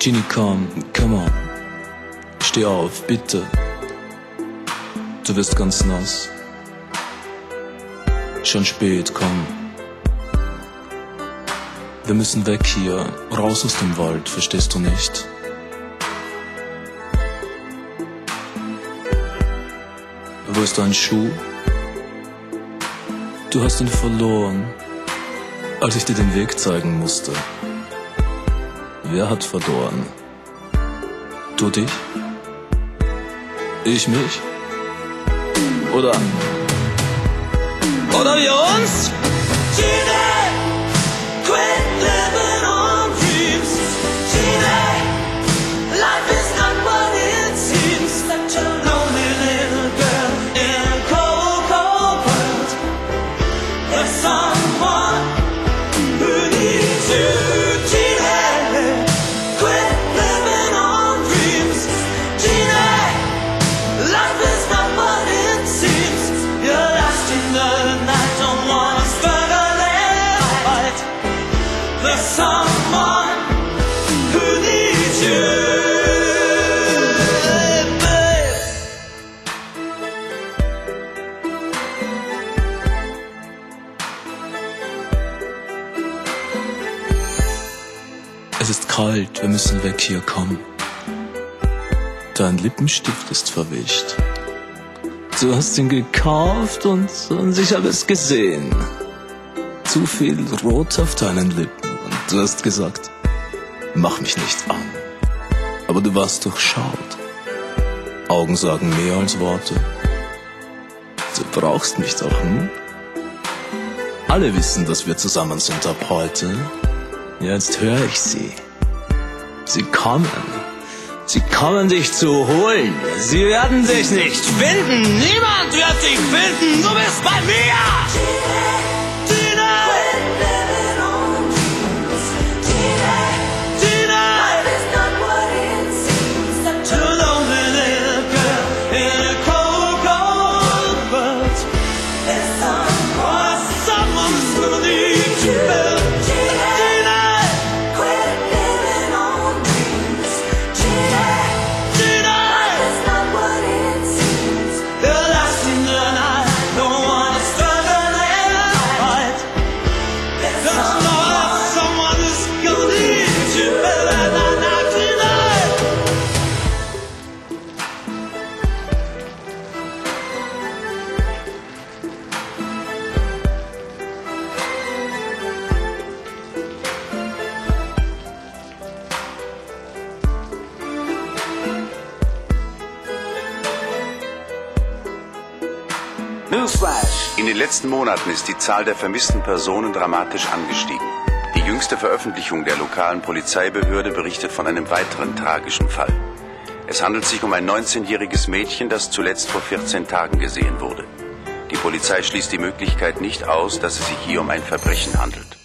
Genie, come on. Steh auf, bitte. Du wirst ganz nass. Schon spät, komm. Wir müssen weg hier, raus aus dem Wald, verstehst du nicht? Wo ist dein Schuh? Du hast ihn verloren, als ich dir den Weg zeigen musste. Wer hat verloren? Du dich? Ich mich? Oder wir uns? Gina, quit living on dreams. Gina, life is not what it seems. Such a lonely little girl in a cold, cold world. There's someone who needs you. Gina, quit living on dreams. Gina, life is not what it seems. You're lost in the night, don't wanna struggle and fight. There's someone who needs you, babe. Es ist kalt, wir müssen weg hier, komm. Dein Lippenstift ist verwischt. Du hast ihn gekauft und ich habe es gesehen. Zu viel Rot auf deinen Lippen. Und du hast gesagt, mach mich nicht an. Aber du warst durchschaut. Augen sagen mehr als Worte. Du brauchst mich doch, hm? Alle wissen, dass wir zusammen sind ab heute. Jetzt höre ich sie. Sie kommen. Sie kommen dich zu holen. Sie werden dich nicht finden. Niemand wird dich finden. Du bist bei mir. Gina, quit living on dreams. Gina, life is not what it seems. Such a lonely little girl in a cold, cold world. There's someone who needs you. Gina, quit living on dreams. Gina, life is not what it seems. You're lost in the night, don't wanna struggle and fight. There's someone who's gonna need you better than I tonight. Newsflash! In den letzten Monaten ist die Zahl der vermissten Personen dramatisch angestiegen. Die jüngste Veröffentlichung der lokalen Polizeibehörde berichtet von einem weiteren tragischen Fall. Es handelt sich um ein 19-jähriges Mädchen, das zuletzt vor 14 Tagen gesehen wurde. Die Polizei schließt die Möglichkeit nicht aus, dass es sich hier um ein Verbrechen handelt.